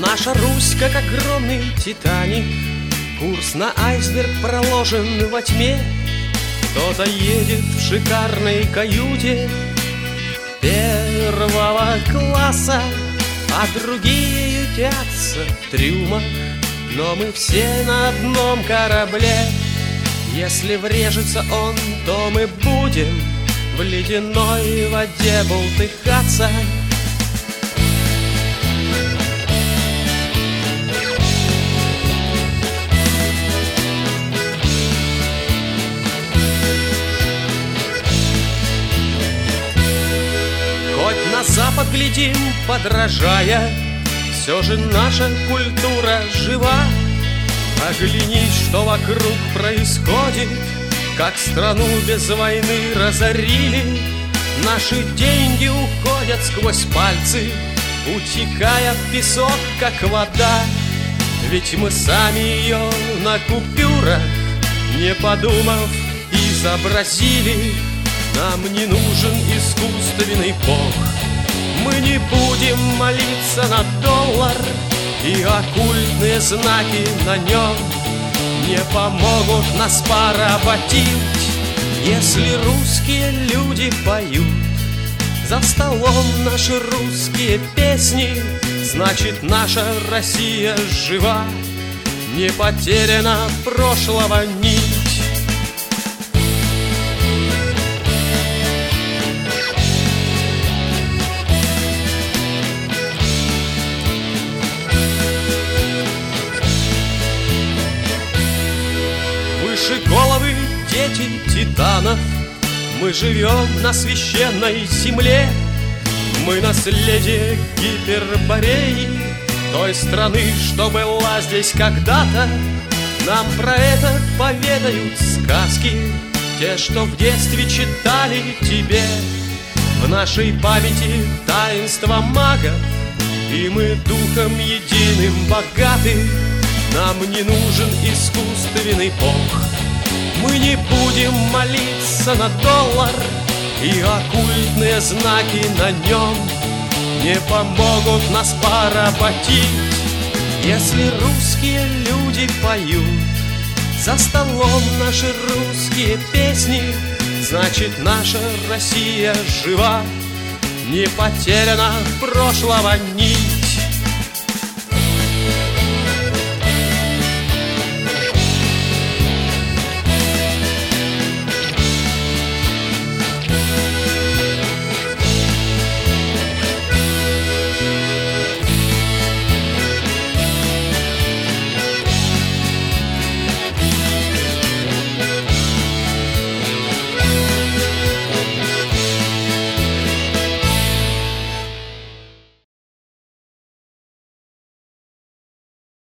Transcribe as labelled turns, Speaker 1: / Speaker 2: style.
Speaker 1: Наша Русь, как огромный Титаник, курс на айсберг проложен во тьме. Кто-то едет в шикарной каюте первого класса, а другие ютятся в трюмах. Но мы все на одном корабле. Если врежется он, то мы будем в ледяной воде бултыхаться. Хоть на запад глядим, подражая, все же наша культура жива. Оглянись, что вокруг происходит, как страну без войны разорили. Наши деньги уходят сквозь пальцы, утекая в песок, как вода. Ведь мы сами ее на купюрах, не подумав, изобразили. Нам не нужен искусственный бог. Мы не будем молиться на доллар, и оккультные знаки на нем не помогут нас поработить. Если русские люди поют за столом наши русские песни, значит, наша Россия жива, не потеряна прошлого нить. Выше головы дети титанов, мы живем на священной земле. Мы наследие Гипербореи, той страны, что была здесь когда-то. Нам про это поведают сказки, те, что в детстве читали тебе. В нашей памяти таинство магов, и мы духом единым богаты. Нам не нужен искусственный бог. Мы не будем молиться на доллар, и оккультные знаки на нем не помогут нас поработить. Если русские люди поют за столом наши русские песни, значит, наша Россия жива, не потеряна прошлого